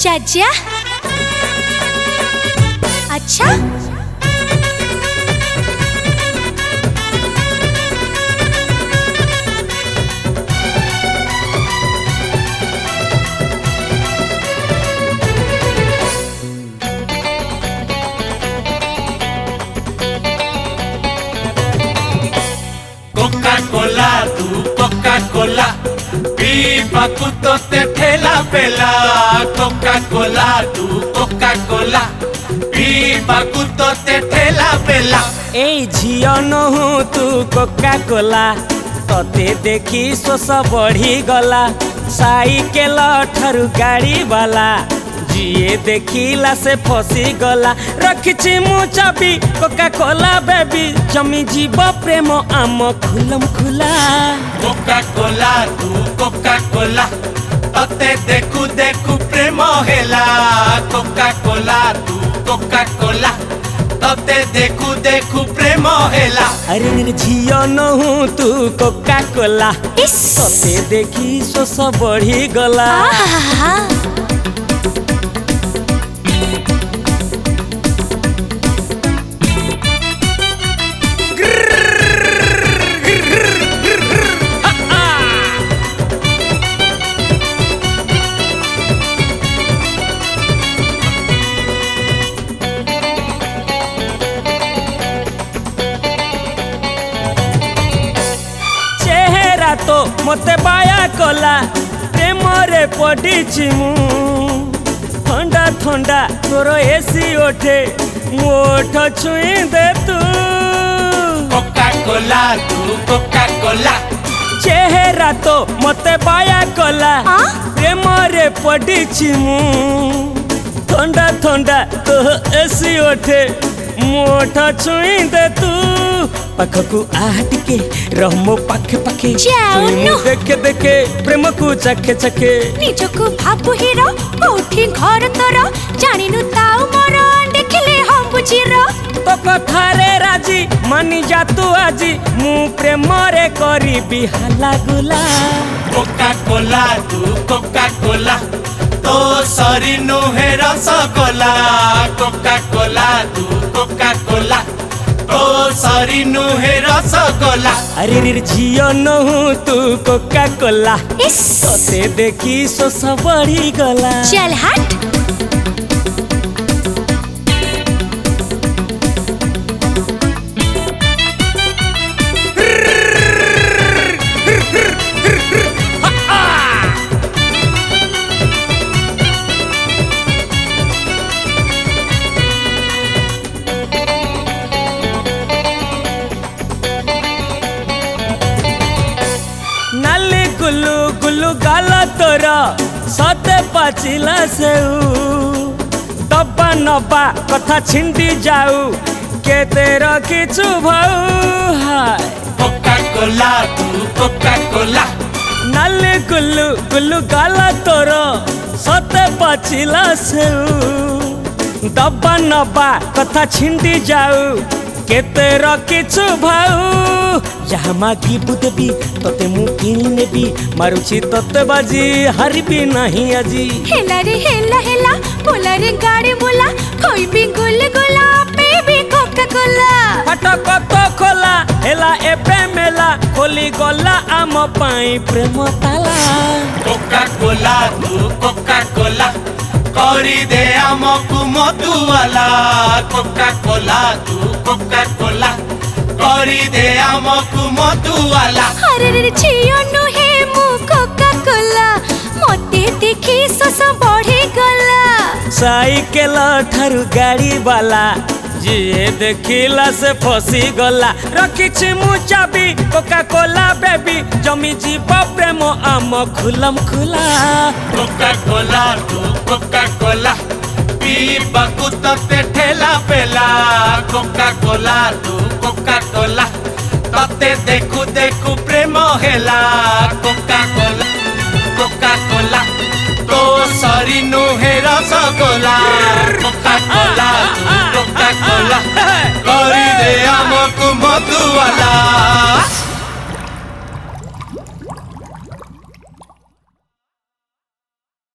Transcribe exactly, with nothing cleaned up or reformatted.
चाचा अच्छा Coca Cola तू कोका कोला पीबा कुतो ते ठेला पेला कोका कोला तू कोका कोला पीबा कुतो ते ठेला पेला ए झियो नहु तू कोका कोला तते देखी शोष बढ़ी गला साइकेल ठारू गाड़ी वाला जिए देखिला से फसी गला रखिछि मु चाबी कोका कोला बेबी जमी जीव प्रेम आम खुलम खुला कोका कोला तू कोका कोला तते देखु देखु प्रेम हेला कोका कोला तू कोका कोला तते देखु देखु प्रेम हेला अरे झियो नहु तू कोका कोला तते देखी शोष बढ़ी गला तो मते बाया कला प्रेम रे पड़ीछि मु ठंडा ठंडा तोर एसी ओठे मोठ छुई दे तू कोका कोला तू कोका कोला चेहरा तो मते बाया कला प्रेम रे पड़ीछि मु ठंडा ठंडा तो एसी ओठे मोठ छुई दे तू पाखकू आहट के रहमो पाखे पाखे देखे देखे प्रेम को चखे चखे निजको भाबु हिरो कोठी घर तोर जानिनु ताऊ मोर देखले हम बुझिरो तो कथा रे राजी मानी जा तू आजी मु प्रेम रे करी बिहाला गुला कोका कोला तू कोका कोला तो सरी नुहे रसगोला कोका कोला तू कोका कोला तो सरी नुहे रसगोला अरे रे झियो नहु तू कोका कोला तते देखी शोष बढ़ी गला चल हट गुल्लू गुल्लू गाला तोरा सते पाचिला सेऊ दबा नबा कथा छिंडी जाऊ के तेरा किछु भाऊ हाय कोका कोला तू कोका कोला नाले गुल्लू गुल्लू गाला तोरा सते पाचिला सेऊ दबा नबा कथा छिंडी जाऊ केते रखिछु भाऊ जहाँ मागी बुदेबी तते मु किनी नेबी मारुछि तते बाजी हारबी नहीं आजी हेला रे हेला हेला बोला रे गाड़ी बोला कोई भी गुल गुला बेबी कोका कोला फटक तो खोला हेला एबे मेला खोली गला आम पाई प्रेम ताला कोका कोला तू कोका कोला करी दे आमकु मधुवाला कोका कोला तू कोका कोला करी दे आमकु मधुवाला अरे रे झियो नुहे मु कोका कोला मते देखी शोष बढ़ी गला साइकेल ठारू गाड़ी वाला जिए देखिला से फसी गला रखिछि मु चाबी कोका कोला बेबी जमी जीव प्रेम आम खुलम खुला कोका कोला तू कोका कोला पीबा कुते ठेला पेला कोका कोला तू कोका कोला तते देखु देखु प्रेम हेला कोका कोला कोका कोला तो सरी नुहे रसगोला कोका कोला तू कोका कोला करी दे आमकु मधुवाला।